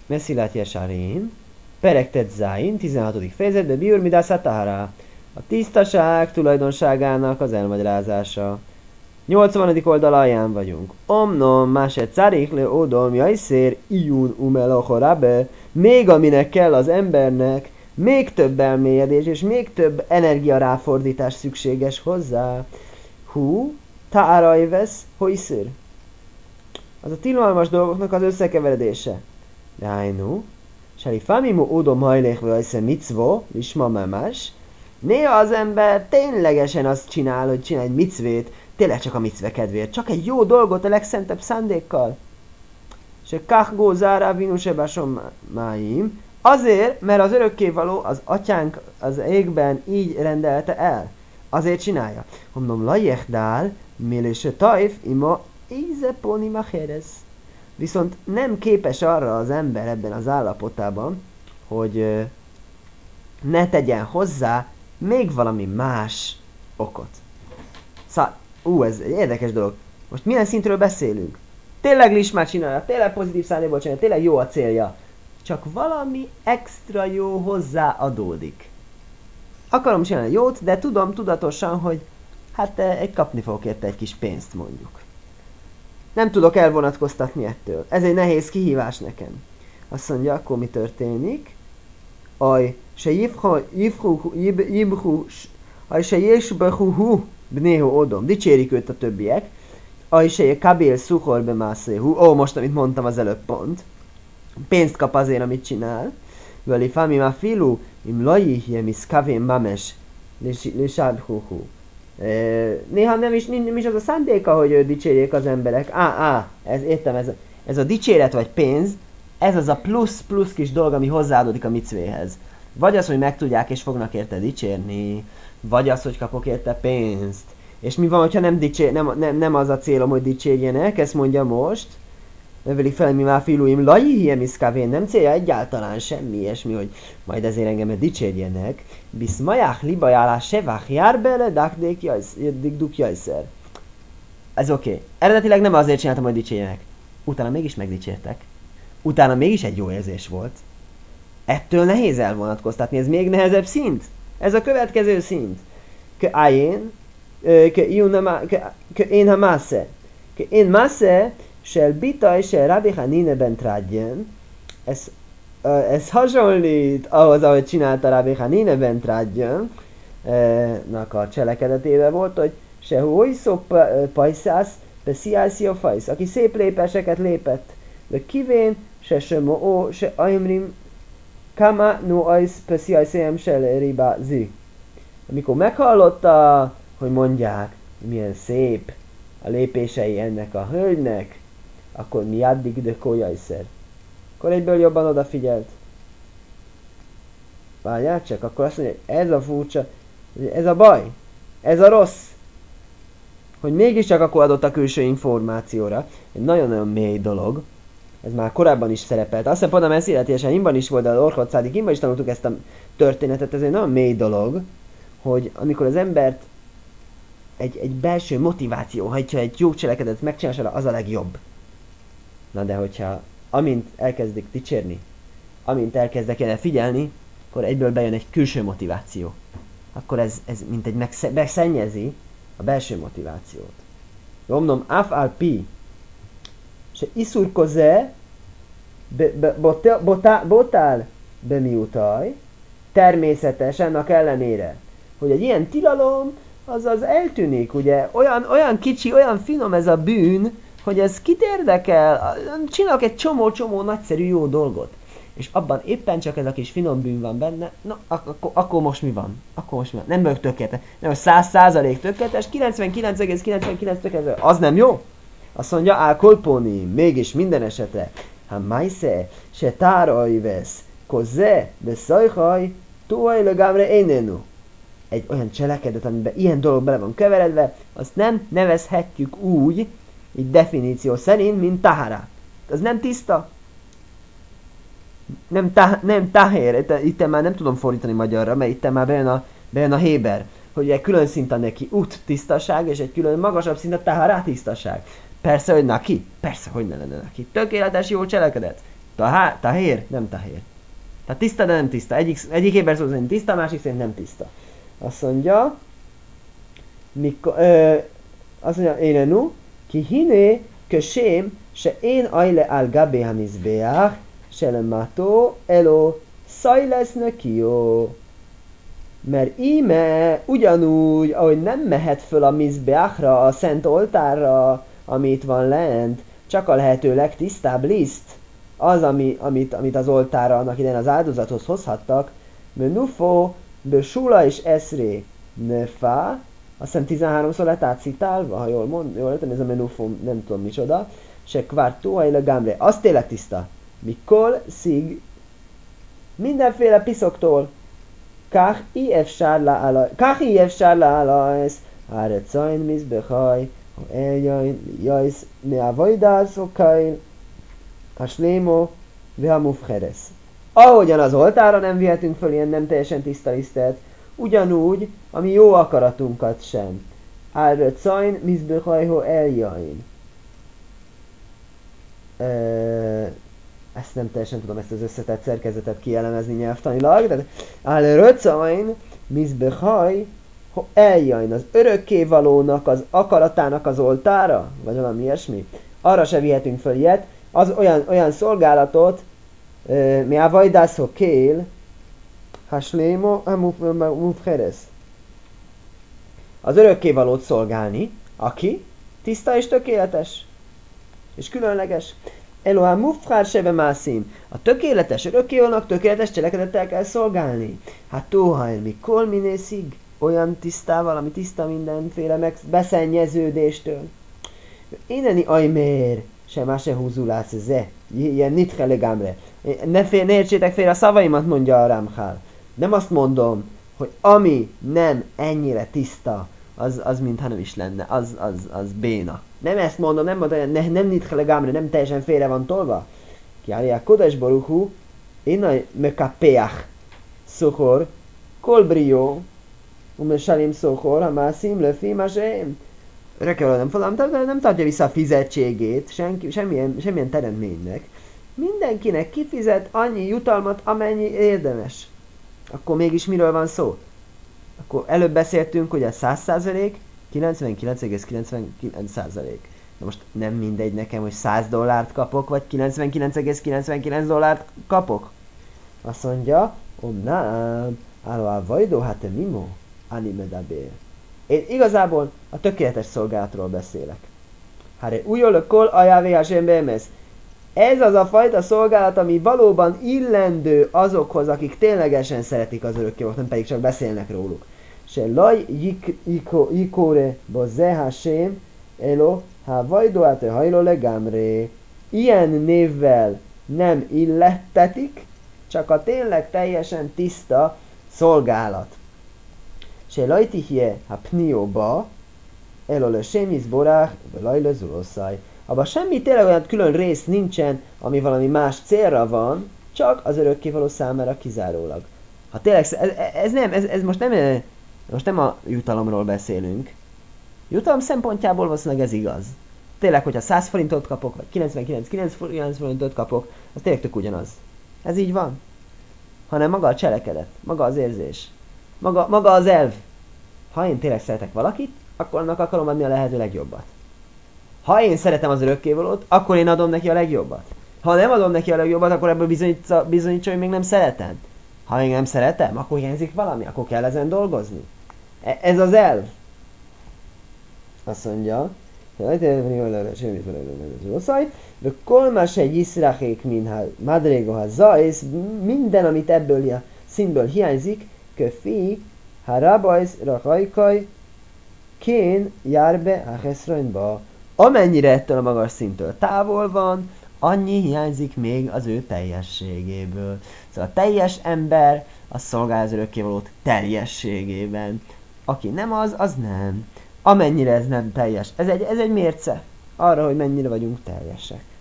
Messzilat Jesarin, Perektet Zain, 16. fejezetben, Biur Midász Tahara. A tisztaság tulajdonságának az elmagyarázása. 80. oldal alján vagyunk. Omnom, máse carich le odom, jajszér, iun umelochorabe. Még aminek kell az embernek, még több elmélyedés és még több energiaráfordítás szükséges hozzá. Hú, ta'arajvesz, hoiszir. Az a tilalmas dolgoknak az összekeveredése. Dájnú, Salifamimu odom hajlék vajsze micvo, lisma memás. Néha az ember ténylegesen azt csinál, hogy csinál egy micvét, tényleg csak a micve kedvéért, csak egy jó dolgot a legszentebb szándékkal. Se kachgó zárá vinusebasom máim, azért, mert az örökkévaló, az atyánk az égben így rendelte el. Azért csinálja. Homnom lajechdál, mélese tajf, ima íze poni macheres. Viszont nem képes arra az ember ebben az állapotában, hogy ne tegyen hozzá még valami más okot. Szóval, ez egy érdekes dolog. Most milyen szintről beszélünk? Tényleg lismát csinálja, tényleg pozitív szándékból csinálja, tényleg jó a célja. Csak valami extra jó hozzá adódik. Akarom csinálni jót, de tudom tudatosan, hogy hát kapni fogok érte egy kis pénzt mondjuk. Nem tudok elvonatkoztatni ettől. Ez egy nehéz kihívás nekem. Azt mondja, akkor mi történik? Se jesbehuhu bnéhu odom. Dicsérik őt a többiek. Se kabél szuhor bemászéhu. Most, amit mondtam az előbb pont. Pénzt kap azért, amit csinál. Veli fami ma filu im lajihje mis kavén mames lisádhuhu. Néha nem is az a szándéka, hogy őt dicsérjék az emberek. Értem, ez a dicséret vagy pénz, ez az a plusz kis dolog, ami hozzáadódik a micvéhez. Vagy az, hogy megtudják és fognak érte dicsérni, vagy az, hogy kapok érte pénzt. És mi van, hogyha nem az a célom, hogy dicsérjenek, ezt mondja most. Öveli fel, mi már filuim, lajihiem iszkávén, nem célja egyáltalán semmi ilyesmi, hogy majd ezért engemet dicsérjenek. Biszmajach libajálás sevach jár bele, duk jajszer. Ez oké. Eredetileg nem azért csináltam, hogy dicsérjenek. Utána mégis megdicsértek. Utána mégis egy jó érzés volt. Ettől nehéz elvonatkoztatni, ez még nehezebb szint. Ez a következő szint. Ke ájén, ke én ha másze. Ke én másze, Sel bitaj, sel Rabbi Hanine ben Tradjen. Ez hasonlít ahhoz, ahogy csinálta Rabbi Hanine ben Tradjen nak a cselekedetébe volt, hogy se hújszó pajszász, de sziászio fajsz, aki szép lépéseket lépett, de kivén, se mo se aimrim, kama no ajsz, pe sziászéjem sel riba zi. Amikor meghallotta, hogy mondják, milyen szép a lépései ennek a hölgynek, akkor mi addig de kójajszer. Akkor egyből jobban odafigyelt. Várjál csak, akkor azt mondja, hogy ez a furcsa, ez a baj, ez a rossz. Hogy mégiscsak akkor adott a külső információra. Egy nagyon-nagyon mély dolog. Ez már korábban is szerepelt. Azt hiszem, pont a Messziletesen imban is volt, de az Orchot Szádik imban is tanultuk ezt a történetet. Ez egy nagyon mély dolog, hogy amikor az embert egy belső motiváció, hogyha egy jó cselekedet megcsinálsa, az a legjobb. Na de hogyha amint elkezdik dicsérni, amint elkezdek erre figyelni, akkor egyből bejön egy külső motiváció. Akkor ez mint egy megszennyezi a belső motivációt. Romnom af al pi se iszur koze botál bemiutaj, természetes ennek ellenére, hogy egy ilyen tilalom az eltűnik, ugye? Olyan kicsi, olyan finom ez a bűn, hogy ez kit érdekel, csinálok egy csomó nagyszerű jó dolgot. És abban éppen csak ez a kis finom bűn van benne, na, akkor most mi van? Nem vagyok tökéletes. Nem, 100% tökéletes, 99,99 tökéletes, az nem jó? Azt mondja, álkolponi, mégis minden esetre. Ha majsze, se táraj vesz, koze, beszajhaj, tuaj legámre énenu. Egy olyan cselekedet, amiben ilyen dolog bele van keveredve, azt nem nevezhetjük úgy, így definíció szerint, mint tahara. Az nem tiszta. Nem tahér, itt már nem tudom fordítani magyarra, mert itt már bejön a héber, hogy egy külön szint a neki út tisztaság, és egy külön magasabb szint a tahara tisztaság. Persze, hogy neki. Persze, hogy ne lenne neki. Tökéletes jó cselekedet. Tahér? Nem tahér. Tehát tiszta, de nem tiszta. Egyik héber szó szerint tiszta, a másik szerint nem tiszta. Azt mondja, azt mondja, énenu, ki hiné, kösém, se én ajle al gabé hamizbeach, se lemató, elo, szajlesz nekió. Mert íme ugyanúgy, ahogy nem mehet föl a mizbeachra, a szent oltárra, amit van lent, csak a lehető legtisztább liszt, az, amit az oltára annak idején az áldozathoz hozhattak, menufo, besula és eszré, nefa, azt hiszem 13-szor lett átcitálva, ha jól értem, ez a menufo, nem tudom micsoda, se kvartó, a gamre, az tényleg tiszta. Mikor szig, mindenféle piszoktól, kach i efsár ez, árecain mizbechaj, eljain, jajsz, ne avajdász, okail, a slémo, vehamufheresz. Ahogyan az oltára nem vihetünk föl ilyen nem teljesen tiszta lisztet, ugyanúgy, ami jó akaratunkat sem. Álrecain, mizbechajho eljain. Ezt nem teljesen tudom ezt az összetett szerkezetet kielemezni nyelvtanilag, de álrecain, mizbechaj, eljain, az örökkévalónak, az akaratának az oltára, vagy valami ilyesmi, arra se vihetünk föl ilyet, az olyan szolgálatot, mi a vajdászok kél, haslémo, mufheresz. Az örökkévalót szolgálni, aki tiszta és tökéletes, és különleges. Elohá mufhár sebe mászim. A tökéletes örökkévalónak tökéletes cselekedettel kell szolgálni. Hát tóhajr mikor minészig, olyan tisztával, ami tiszta mindenféle beszennyeződéstől. Éneni ajmér, sem se húzulász ze, ilyen nitche legámre. Ne értsétek félre a szavaimat, mondja a Ramchal. Nem azt mondom, hogy ami nem ennyire tiszta, az mintha nem is lenne, az béna. Nem ezt mondom, nem nitche legámre, nem teljesen félre van tolva. Kiállják Kodes Baruchu, én mekapeach szokor, kolbrió, Salim szokor, ha már szimlöfi, máséim. Örökkévaló nem tartja vissza a fizetségét semmilyen teremtménynek. Mindenkinek kifizet annyi jutalmat, amennyi érdemes. Akkor mégis miről van szó? Akkor előbb beszéltünk, hogy a 100%, 99,99%. Na most nem mindegy nekem, hogy $100 kapok, vagy 99,99 kapok. Azt mondja, omnám, álló a vajdó, hát te mimo, animedabér. Én igazából a tökéletes szolgálatról beszélek. Háre újjölökkol ajávé Hashem beemez. Ez az a fajta szolgálat, ami valóban illendő azokhoz, akik ténylegesen szeretik az örökkévalót, nem pedig csak beszélnek róluk. Se laj jikore boze Hashem elo ha vajdoáte hajlo legámré. Ilyen névvel nem illettetik, csak a tényleg teljesen tiszta szolgálat. Se laj tihje ha pnióba elo le sémiz borák laj le zuloszaj. Abban semmi tényleg olyan külön rész nincsen, ami valami más célra van, csak az örökkévaló számára kizárólag. Ha tényleg, ez most nem a jutalomról beszélünk. Jutalom szempontjából valószínűleg ez igaz. Tényleg, hogyha 100 forintot kapok, vagy 99,9 forintot kapok, az tényleg tök ugyanaz. Ez így van. Hanem maga a cselekedet, maga az érzés, maga az elv. Ha én tényleg szeretek valakit, akkor annak akarom adni a lehető legjobbat. Ha én szeretem az örökkévalót, akkor én adom neki a legjobbat. Ha nem adom neki a legjobbat, akkor ebből bizonyítsa, hogy még nem szeretem. Ha még nem szeretem, akkor hiányzik valami, akkor kell ezen dolgozni. Ez az elv. Azt mondja, de kolmás egy iszrachék minha madrégoha zajsz, minden, amit ebből a színből hiányzik, köfi, ha rabajsz rachajkaj, kén jár be a heszronyba. Amennyire ettől a magas szintől távol van, annyi hiányzik még az ő teljességéből. Szóval a teljes ember, az szolgál az örökkévalót teljességében. Aki nem az nem. Amennyire ez nem teljes. Ez egy mérce arra, hogy mennyire vagyunk teljesek.